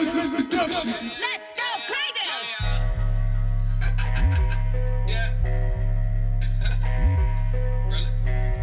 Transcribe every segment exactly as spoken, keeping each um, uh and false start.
Management Production. Let's go crazy! Yeah. Really?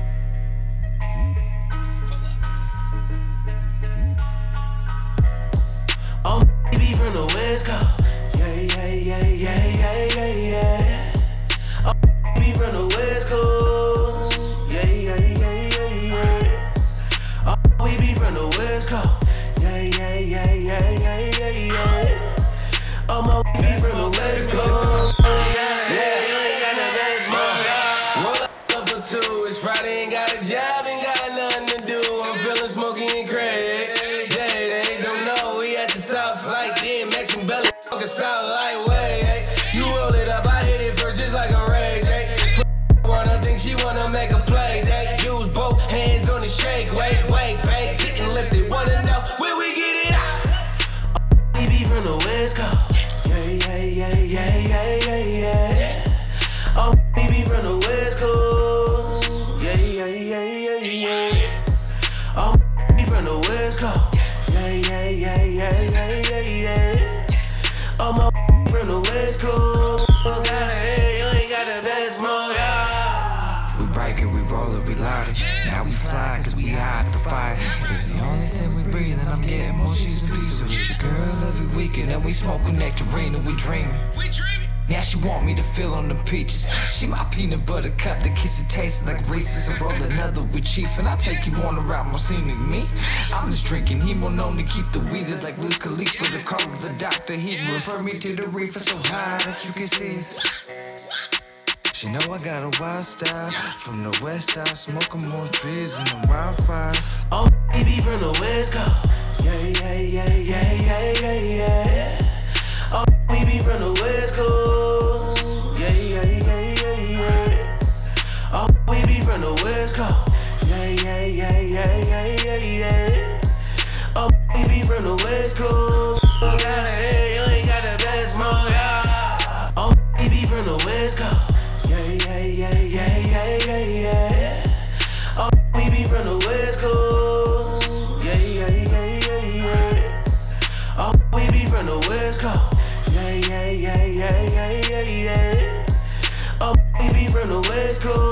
Oh, baby from the West Coast. Yeah, yeah, yeah, yeah, yeah, yeah, yeah. Oh, baby from the West Coast. Yeah, yeah, yeah, yeah, yeah. Oh, we be from the West Coast. Yeah, yeah, yeah, yeah, yeah, yeah, yeah. Oh, my baby from the West Coast. Yeah, yeah, you ain't got no best mom. Roll up for two. It's Friday, ain't got a job, ain't got nothing to do. I'm feeling smoky and crazy. Fucking style lightweight, ay. You roll it up, I hit it first just like a rage, ay. Wanna think she wanna make a play, they use both hands on the shake, wait, wait, wait, getting lifted, wanna know where we get it out. Oh, baby from the West Coast, yeah, yeah, yeah, yeah, yeah, yeah, yeah. Oh, baby from the West Coast, yeah, yeah, yeah, yeah, yeah. Oh, baby from the West Coast, yeah, yeah, yeah, yeah, yeah, yeah, yeah. I'm a from the West Coast. Got a head, you ain't got the best smoke, yeah. We break it, we roll it, we loud it. Now we fly, cause we hide the fire. It's the only thing we breathe, and I'm getting more she's in pieces. With your girl every weekend, and we smoking nectarine and we dreaming. We dreaming. Now she want me to fill on the peaches. She my peanut butter cup, the kiss it tastes like Reese's. I roll another with Chief, and I take you on a route more scenic. Me, I'm just drinking, he more known to keep the weed. It's like Wiz Khalifa, the call of the doctor. He'd refer me to the reefer so high that you can see it. She know I got a wild style. From the west side, smoking more trees and the wildfires. Oh, baby from the West Coast. Yeah, yeah, yeah, yeah, yeah, yeah, yeah. Oh, baby from the West Coast. Yeah, yeah, yeah, yeah, yeah. Oh, baby from the West Coast. Yeah, yeah, yeah, yeah, yeah, yeah, yeah. Oh, baby from the West Coast. Got a head, you ain't got the best smoke, yeah. Oh, baby from the West Coast. Yeah, yeah, yeah, yeah, yeah, yeah, yeah. Oh, baby from the West Coast. Yeah, yeah, yeah, yeah, yeah. Oh, baby from the West Coast. Yeah, yeah, yeah, yeah, yeah, yeah, yeah. Oh, baby from the West Coast.